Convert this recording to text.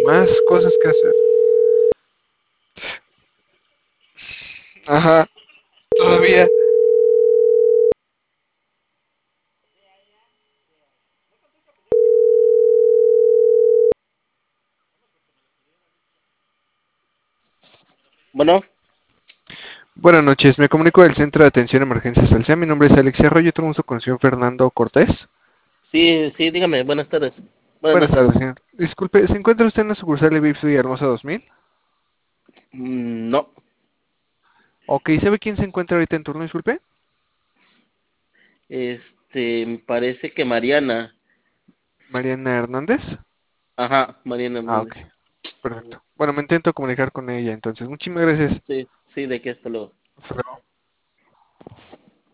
más cosas que hacer. Ajá, todavía. Bueno, Buenas noches, me comunico del Centro de Atención Emergencias Alcea. Mi nombre es Alexia Arroyo, tengo gusto con el señor Fernando Cortés. sí, sí, dígame, buenas tardes. Buenas Buenas tardes, noches. señor. Disculpe, ¿se encuentra usted en la sucursal de Vips Villahermosa 2000? No, Ok, ¿sabe quién se encuentra ahorita en turno? Disculpe. me parece que Mariana. Mariana Hernández. Ajá, Mariana Ah, ok, Hernández. perfecto. Bueno, me intento comunicar con ella entonces. Muchísimas gracias. Sí, sí, de qué hasta luego.